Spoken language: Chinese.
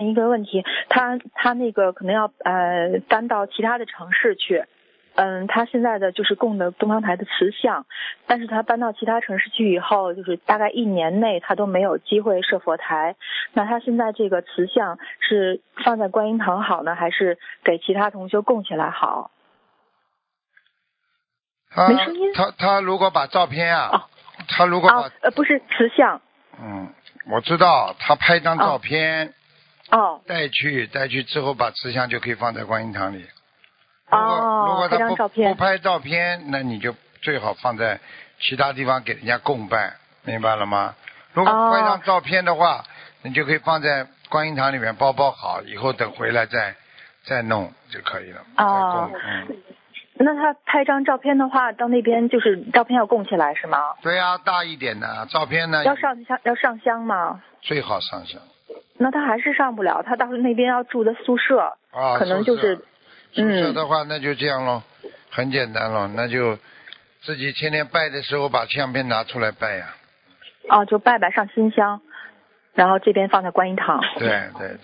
一个问题，他那个可能要搬到其他的城市去。他现在的就是供的东方台的瓷像，但是他搬到其他城市去以后，就是大概1年内他都没有机会设佛台。那他现在这个瓷像是放在观音堂好呢，还是给其他同修供起来好？没声音。 他如果把照片他如果把不是瓷像。 我知道，他拍张照片带去之后，把瓷像就可以放在观音堂里。如果他不拍照片，那你就最好放在其他地方给人家供拜，明白了吗？如果拍张照片的话，你就可以放在观音堂里面包好，以后等回来再弄就可以了。 那他拍张照片的话，到那边就是照片要供起来是吗？ 对啊，大一点的照片呢。 要上香吗？ 最好上香。 那他还是上不了，他到那边要住的宿舍，可能就是宿舍的话，那就这样咯，很简单咯，那就自己天天拜的时候把相片拿出来拜呀。 就拜上新香，然后这边放在观音堂。 对。